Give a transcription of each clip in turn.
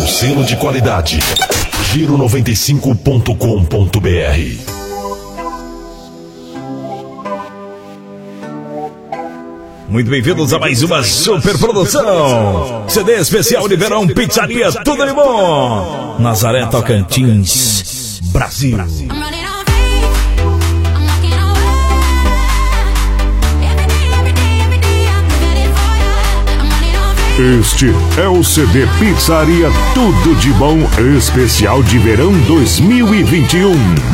selo de qualidade. Giro95.com.br. Muito bem-vindos a mais uma super produção. CD especial de verão, Pizzaria Tudo de Bom, Nazaré, Tocantins, Brasil. Este é o CD Pizzaria Tudo de Bom, especial de verão 2021.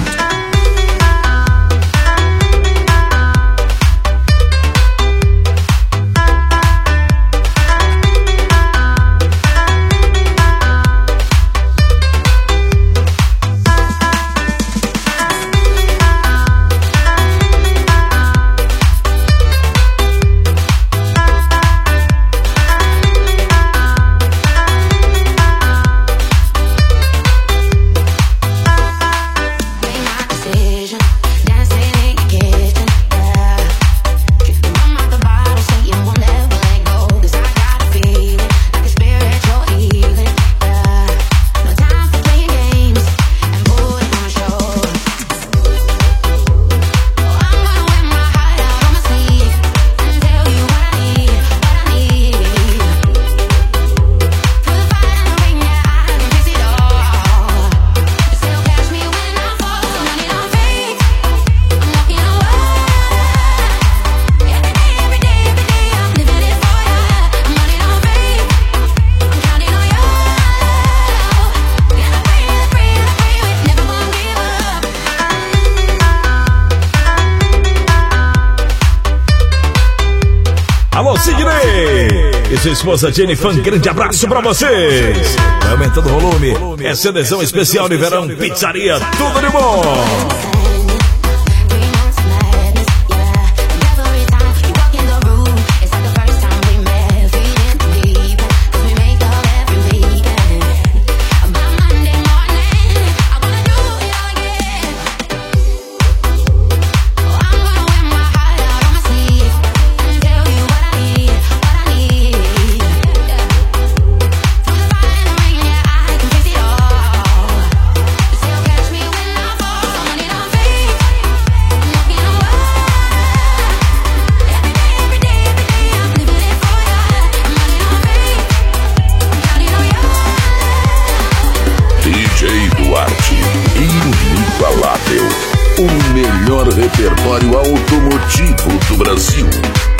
Alô, Sidney e sua esposa Jennifer, um grande abraço pra vocês. Vai aumentando o volume. Essa edição especial de verão, Pizzaria Tudo de Bom. Inabalável, o melhor repertório automotivo do Brasil.